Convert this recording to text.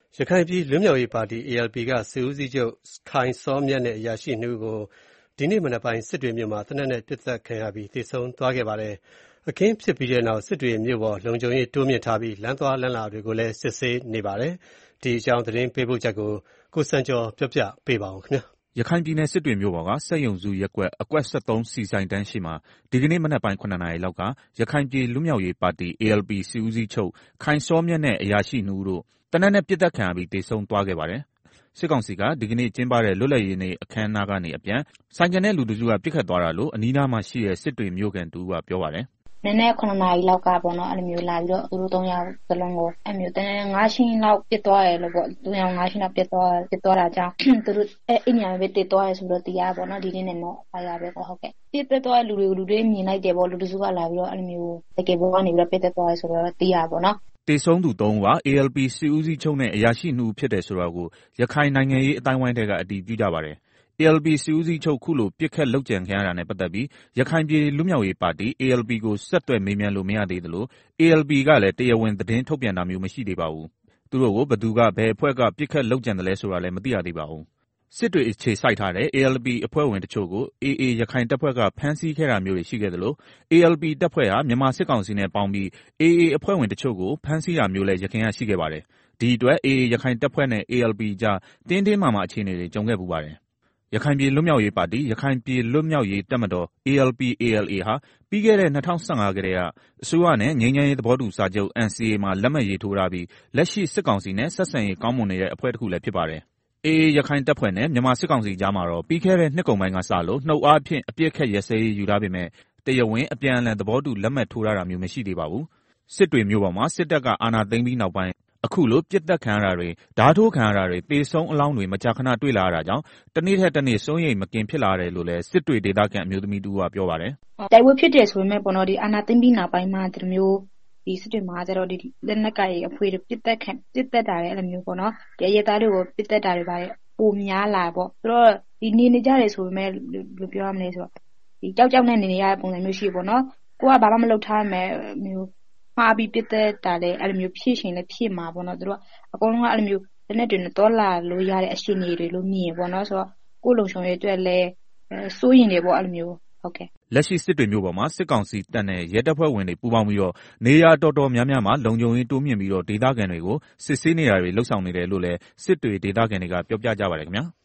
ရခိုင်ပြည်လွတ်မြောက်ရေးပါတီ ALP ကစစ်ဦးစီးချုပ်ခိုင်စောမြတ်နဲ့အရာရှိ 2 ဦးကိုဒီနေ့မနက်ပိုင်းစစ်တွေမြို့မှာသေနတ်နဲ့ပစ်သတ်ခံရပြီးသေဆုံးသွားခဲ့ပါတယ်။အခင်းဖြစ်ပြီးတဲ့နောက်စစ်တွေမြို့ပေါ်လုံခြုံရေးတိုးမြှင့်ထားပြီးလမ်းသွားလမ်းလာတွေကိုလည်းစစ်ဆေးနေပါတယ်။ဒီအကြောင်းသတင်းပေးပို့ချက်ကိုကိုစံကျော်ပြောပြပေးပါဦးခင်ဗျာ။ရခိုင်ပြည်နယ်စစ်တွေမြို့ပေါ်ကစက်ရုံစုရပ်ကွက်အကွက်73စီဆိုင်တန်းရှိမှာဒီကနေ့မနက်ပိုင်း9 နာရီလောက်ကရခိုင်ပြည်လွတ်မြောက်ရေးပါတီ ALP စစ်ဦးစီးချုပ်ခိုင်စောမြတ်နဲ့အရာရှိ 2 ဦးတို့သေနတ်နဲ့ပစ်သတ်ခံရပြီးသေဆုံးသွားခဲ့ပါတယ်။စစ်ကောင်စီကဒီကနေ့ကျင်းပတဲ့လွတ်လပ်ရေးနေ့အခမ်းအနားကနေအပြန်ဆိုင်ကယ်နဲ့လူတစုကပစ်ခတ်သွားတာလို့အနီးနားမှာရှိတဲ့စစ်တွေမြို့ခံတူကပြောပါတယ်။နည်းနည်း9 နာရီလောက်ကပေါ့နော်အဲ့လိုမျိုးလာပြီးတော့သူတို့3 ယောက်စလုံးကိုအဲ့မျိုးတန်း5 ရှင်းလောက်ပစ်သွားတယ်လို့ပေါ့3 ယောက်5 ရှင်းလောက်ပစ်သွားတာကြောင့်သူတို့အဲ့ညပဲတည်သွားရဆိုတော့တရားပေါ့နော်ဒီနေ့နဲ့တော့အားရပဲပေါ့ဟုတ်ကဲ့ပစ်သွားတဲ့လူတွေမြင်လိုက်တယ်ပေါ့လူတစုကလာပြီးတော့အဲ့လိုမျိုးတကယ်ဘောကနေပြီးတော့ပစ်သွားရဆိုတော့တရားပေါ့နော်တေဆုံးသူ3 ဦးက ALP စစ်ဦးစီးချုပ်နဲ့အရာရှိ 2 ဦးဖြစ်တယ်ဆိုတာကိုရခိုင်နိုင်ငံရေးအတိုင်းဝိုင်းတွေကအတည်ပြုကြပါတယ်။ ALP စစ်ဦးစီးချုပ်ခုလိုပြစ်ခတ်လုပ်ကြံခံရတာနဲ့ပတ်သက်ပြီးရခိုင်ပြည်လွတ်မြောက်ရေးပါတီ ALP ကိုဆက်သွယ်မေးမြန်းလို့မရသေးသလို ALP ကလည်းတရားဝင်သတင်းထုတ်ပြန်တာမျိုးမရှိသေးပါဘူး။သူတို့ကိုဘယ်သူကဘယ်အဖွဲ့ကပြစ်ခတ်လုပ်ကြံတယ်လဲဆိုတာလည်းမသိရသေးပါဘူး။စစ်တွေအခြေစိုက်ထားတဲ့ ALP အဖွဲ့ဝင်တချို့ကို AA ရခိုင်တပ်ဖွဲ့ကဖမ်းဆီးခဲ့တာမျိုးတွေရှိခဲ့သလို ALP တပ်ဖွဲ့ဟာမြန်မာစစ်ကောင်စီနဲ့ပေါင်းပြီး AA အဖွဲ့ဝင်တချို့ကိုဖမ်းဆီးတာမျိုးလည်းယခင်ကရှိခဲ့ပါတယ်။ဒီအတွက် AA ရခိုင်တပ်ဖွဲ့နဲ့ ALP ကြားတင်းမာအခြေအနေတွေကြုံခဲ့ပူပါတယ်။ရခိုင်ပြည်လွတ်မြောက်ရေးပါတီရခိုင်ပြည်လွတ်မြောက်ရေးတပ်မတော် ALP/ALA ဟာပြီးခဲ့တဲ့2015ကတည်းကအစိုးရနဲ့ငြိမ်းချမ်းရေးသဘောတူစာချုပ် NCA မှာလက်မှတ်ရေးထိုးထားပြီးလက်ရှိစစ်ကောင်စီနဲ့ဆက်ဆံရေးကောင်းမွန်နေတဲ့အဖွဲ့တစ်ခုလည်းဖြစ်ပါတယ်။ AA ရခိုင်တပ်ဖွဲ့နဲ့မြန်မာစစ်ကောင်စီကြားမှာတော့ပြီးခဲ့တဲ့နှစ်ကုန်ပိုင်းကစလို့နှုတ်အားဖြင့်အပြစ်ခတ်ရစဲရေးယူထားပေမဲ့တရားဝင်အပြန်အလှန်သဘောတူလက်မှတ်ထိုးထားတာမျိုးမရှိသေးပါဘူး။စစ်တွေမြို့ပေါ်မှာစစ်တပ်ကအာဏာသိမ်းပြီးနောက်ပိုင်းအခုလိုပြစ်ဒဏ်ခံရတာတွေဓားထိုးခံရတာတွေသေဆုံးအလောင်းတွေမကြာခဏတွေ့လာရတာကြောင့်တနေ့ထက်တနေ့စိုးရိမ်မကင်းဖြစ်လာတယ်လို့လည်းစစ်တွေဒေသခံအမျိုးသမီးတူကပြောပါတယ်။တိုက်ပွဲဖြစ်တယ်ဆိုပေမဲ့ပေါ့နော်ဒီအာဏာသိမ်းပြီးနောက်ပိုင်းမှာဒီလိုမျိုးဒီစစ်တွေမှာကျတော့ဒီလက်နက်ကရေးအဖွေတွေပြစ်တက်တာလည်းအဲ့လိုမျိုးပေါ့နော်ဒီရဲသားတွေကိုပြစ်တက်တာတွေပါပိုများလာပေါ့ဆိုတော့ဒီနေကြတယ်ဆိုပေမဲ့ဘယ်လိုပြောရမလဲဆိုတော့ဒီကြောက်နဲ့နေရတဲ့ပုံစံမျိုးရှိပေါ့နော်ကိုကဘာမှမလုပ်ထားမယ်မျိုးမှားပြီးပြစ်တက်တာလည်းအဲ့လိုမျိုးဖြစ်ရှင်လည်းဖြစ်မှာပေါ့နော်သူတို့အကုန်လုံးကအဲ့လိုမျိုးလက်နက်တွေနဲ့တော်လာလို့ရတဲ့အခြေအနေတွေလို့မြင်ပေါ့နော်ဆိုတော့ကိုလုံဆောင်ရဲ့အတွက်လည်းစိုးရင်တွေပေါ့အဲ့လိုမျိုးဟုတ်ကဲ့လက်ရှိစစ်တွေမြို့ပေါ်မှာစစ်ကောင်စီတပ်နဲ့ရဲတပ်ဖွဲ့ဝင်တွေပူးပေါင်းပြီးတော့နေရာတော်တော်များများမှာလုံခြုံရေးတိုးမြင့်ပြီးတော့ဒေသခံတွေကိုစစ်ဆေးနေတာတွေလှုပ်ဆောင်နေတယ်လို့လည်းစစ်တွေဒေသခံတွေကပြောပြကြပါတယ်ခင်ဗျာ